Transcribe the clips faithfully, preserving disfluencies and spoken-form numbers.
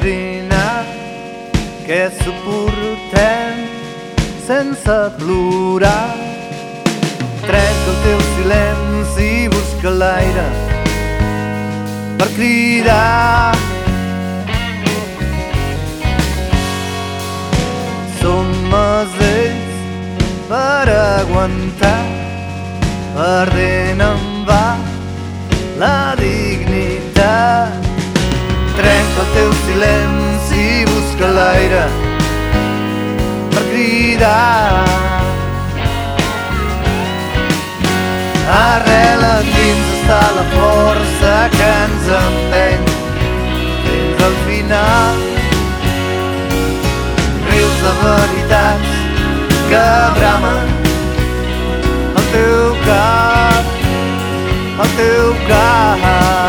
esbrinar què suportem sense plorar. Trenca el teu silenci i busca l'aire per cridar. Som mesells per aguantar, perdent en va la dignitat. Trenca el teu silenci i busca l'aire per cridar. Arrel endins està la força que ens empeny fins al final. Rius de veritats que bramen al teu cap, al teu cap.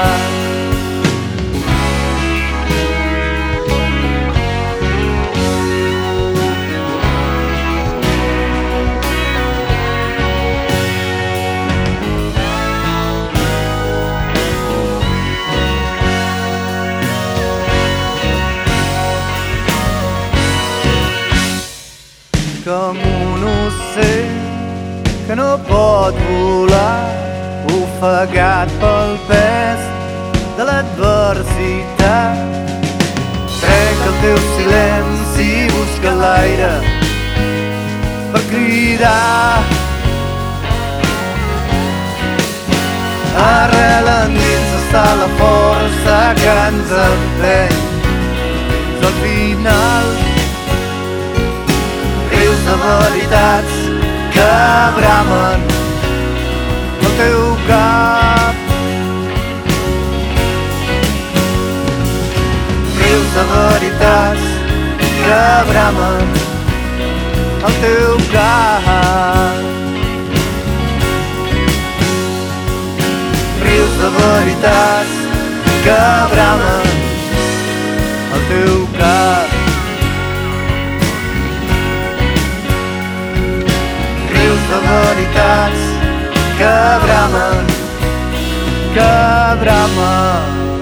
Com un ocell que no pot volar, ofegat pel pes de l'adversitat. Trenca el teu silenci i busca l'aire per cridar. Arrel endins està la força que ens empeny fins al final. Rius de veritats que bramen al teu cap. Rius de veritats que bramen al teu cap. Rius de veritats que bramen al teu cap. De veritats que bramen, que bramen.